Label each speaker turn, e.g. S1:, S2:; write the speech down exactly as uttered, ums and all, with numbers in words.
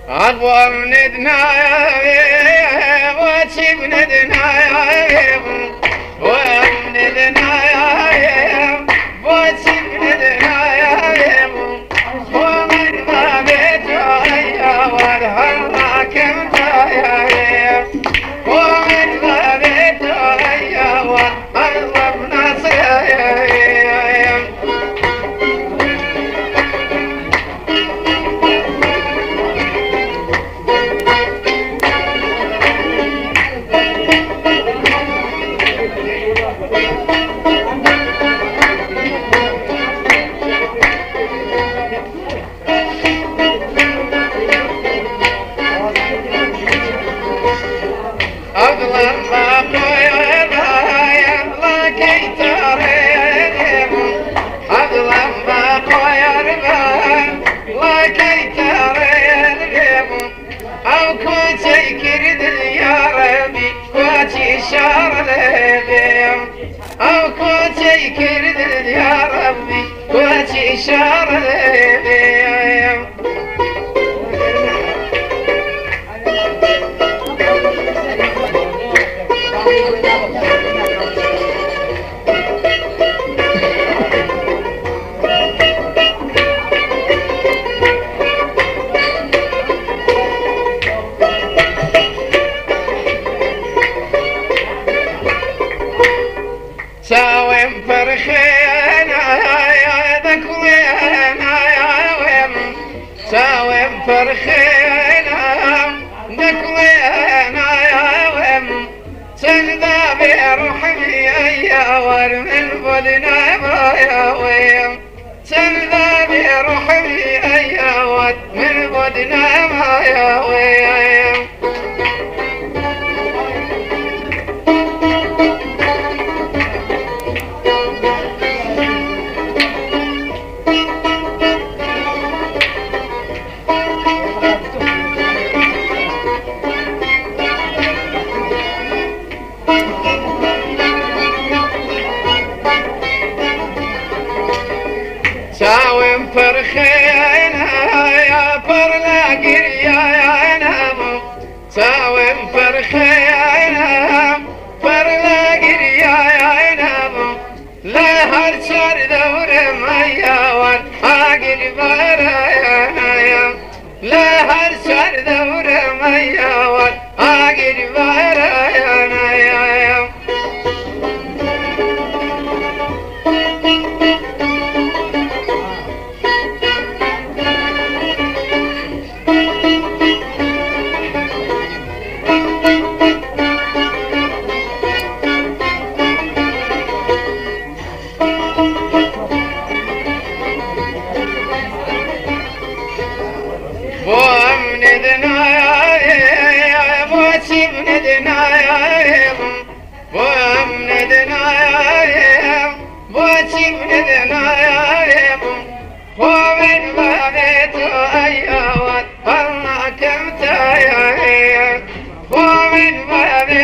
S1: أبو من دنايا واتشي من دنايا ومن دنايا واتشي من دنايا ومن ما بيتويا والهلا كم تايا ومن ما بيتويا والهلا بناصيا. أو كنت يكرد يا ربي كنت إشارة لي. ساوم فرخينا يا ذكرينا يا ويم ساوم فرخينا ذكرينا يا ويم سنذا بروحي يا ور من بدنا يا ويم سنذا بروحي يا ور من بدنا يا ويم. ساوم فرخينا يا فرلاقر يا نامو ساوم فرخينا فرلاقر يا نامو لا هرشار دور مياوان عاقل بارايا لا هرشار دور مياوان عاقل بارايا. ومن دنايا بوتي من دنايا ومن دنايا بوتي من دنايا ومن ما بيتو أيوات الله كم تايا ومن ما